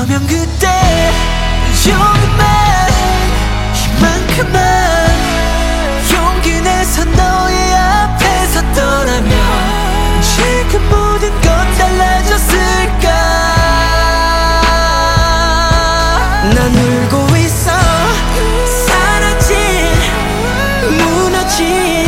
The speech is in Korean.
어쩌면 그때 조금만 이만큼만 용기 내서 너의 앞에 섰더라면 지금 모든 건 달라졌을까. 난 울고 있어. 사라진 무너진